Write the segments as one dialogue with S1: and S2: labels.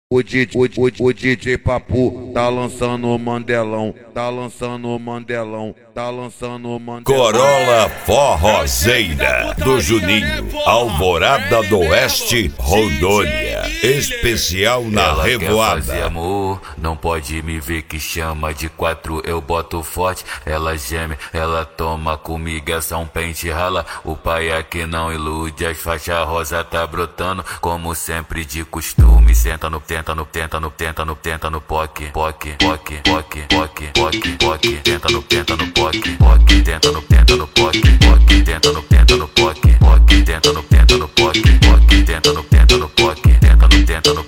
S1: O DJ Papu tá lançando o Mandelão, tá lançando o Mandelão, tá lançando o Mandelão.
S2: Corolla Forrozeira do Juninho, Alvorada do Oeste, Rondônia. Especial na
S3: Ela
S2: Revoada.
S3: Quer fazer amor, não pode me ver que chama de 4, eu boto forte. Ela geme, ela toma comigo, essa um pente rala. O pai aqui não ilude, as faixas rosa tá brotando. Como sempre de costume, senta no tenta no poque, poque, poque, poque, poque, poque, poque, tenta no poque, poque, tenta no poque, poque, tenta no poque, poque, tenta no poque, poque, tenta no poque, tenta no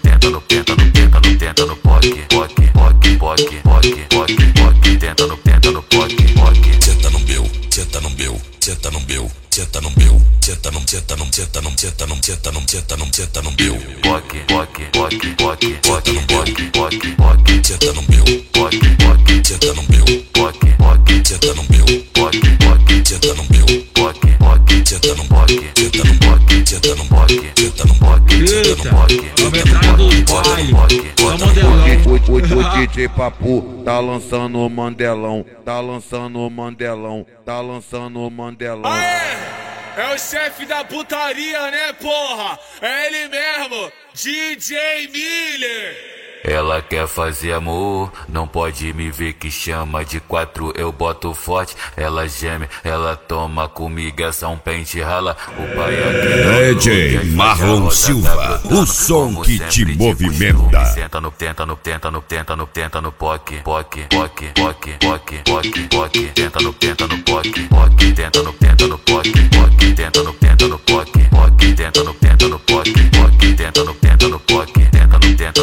S3: poque, poque, poque, poque, poque, poque, poque, tenta no poque, poque.
S4: Senta no meu, senta no meu, senta no meu, senta no meu, senta no, senta no, senta no, senta no, senta no, senta no, senta no meu.
S3: Poque, poque, poque, poque, poque, poque, poque, poque,
S4: Senta no meu,
S3: poque, poque,
S4: senta no meu,
S3: poque, poque,
S4: senta no meu,
S3: poque, poque,
S4: senta no meu,
S3: poque, poque,
S4: senta no
S3: poque,
S4: senta no
S3: poque,
S4: senta no
S3: poque,
S4: senta no
S3: poque,
S5: Eita,
S3: poque,
S5: a metralha dos baile, é o Mandelão.
S1: O DJ Papu tá lançando o Mandelão, tá lançando o Mandelão, tá lançando o Mandelão.
S6: É o chefe da putaria, né, porra? É ele mesmo, DJ Miller.
S3: Ela quer fazer amor, não pode me ver que chama de 4, eu boto forte. Ela geme, ela toma comigo, essa um pente rala. O pai aqui
S2: DJ Marlon Silva, o som que te movimenta.
S3: Senta no poque, poque, poque, poque, poque, poque, poque, tenta no poque, poque, tenta no poque, poque, tenta no poque, poque, tenta no poque, poque, tenta no poque, tenta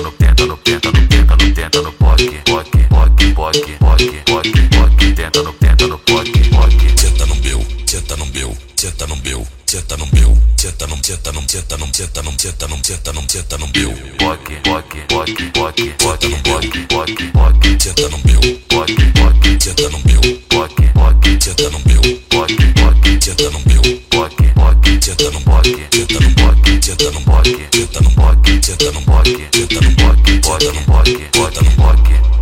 S3: no poque, poque, poque, poque, poque, poque, poque, tenta no poque, poque.
S4: Senta no meu, senta no meu, senta no meu, senta no meu, senta no, senta no, senta no, senta no, senta no, senta no, senta no meu.
S3: Poque, poque, poque, poque, poque, poque, poque, poque,
S4: Senta no meu,
S3: poque, poque,
S4: senta no meu,
S3: poque, poque,
S4: senta no meu,
S3: poque, poque,
S4: senta no meu,
S3: poque, poque,
S4: senta no
S3: poque,
S4: senta no
S3: poque,
S4: senta no
S3: poque,
S4: senta no
S3: poque,
S4: senta no
S3: poque,
S4: senta no
S3: poque, poque, poque, poque, poque.